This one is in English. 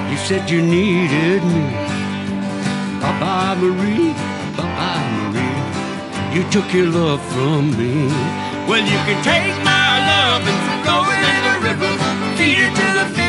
You said you needed me. Bye-bye, Marie. Bye-bye, Marie. You took your love from me. Well, you can take my love and throw it in the river, feed it to the fish.